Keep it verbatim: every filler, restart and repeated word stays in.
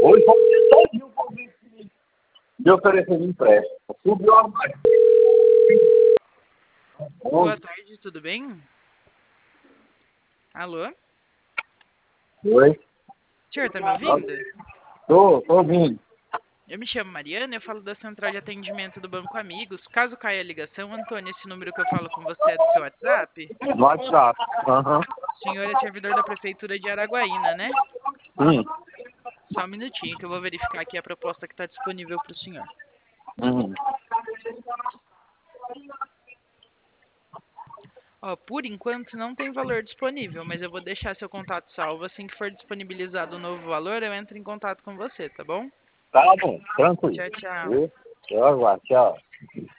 Hoje vamos ter sozinho por vinte de oferecer de empréstimo. Subiu a mais. Boa tarde, tudo bem? Alô? Oi? O senhor tá me ouvindo? Tô, tô ouvindo. Eu me chamo Mariana, eu falo da Central de Atendimento do Banco Amigos. Caso caia a ligação, Antônio, esse número que eu falo com você é do seu WhatsApp? No WhatsApp. Aham. O senhor é servidor da Prefeitura de Araguaína, né? Hum. Só um minutinho que eu vou verificar aqui a proposta que está disponível para o senhor. Hum. Ó, por enquanto não tem valor disponível, mas eu vou deixar seu contato salvo. Assim que for disponibilizado o novo valor, eu entro em contato com você, tá bom? Tá bom, tranquilo. Tchau, tchau. Viu? Tchau, tchau.